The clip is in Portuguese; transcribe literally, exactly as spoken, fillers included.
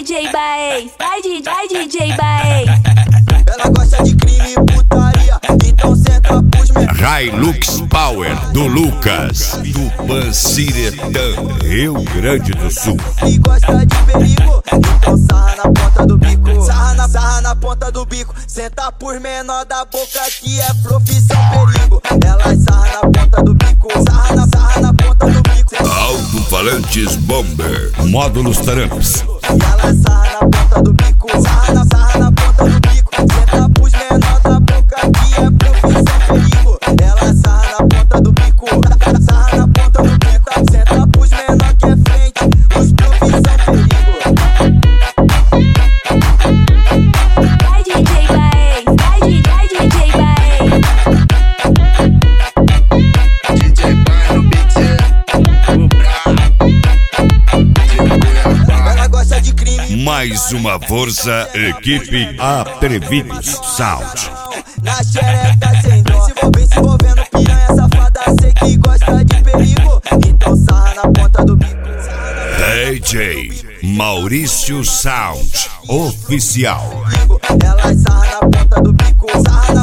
J Baez, vai vai D J Baez. Ela gosta de crime e putaria, então senta pros menores. Hilux Power do Lucas, do Panciretã, Rio Grande do Sul. E gosta de perigo, então sarra na ponta do bico. Sarra na, sarra na ponta do bico. Senta por menor da boca que é profissão perigo. Ela sarra na ponta do bico. Sarra na, sarra na ponta do bico. Alto-falantes Bomber, módulos Taramps. Ela sarra na ponta do bico. Sarra na, sarra na ponta do bico. Senta pros menor da boca que é profissão perigo. Ela sarra na ponta do bico. Sarra na ponta do bico. Senta pros menor que é frente. Os profissão perigo. Vai D J Baez, vai vai D J Baez. D J Baez no beat, o brabo. Ela gosta de crime. Mais uma força, equipe Atrevidos Sound. Na xereca sem dó. Se envolvendo, se envolvendo, piranha safada. Sei que gosta de perigo, então sarra na ponta do bico. D J Maurício Sound Oficial. Ela sarra na ponta do bico. Sarra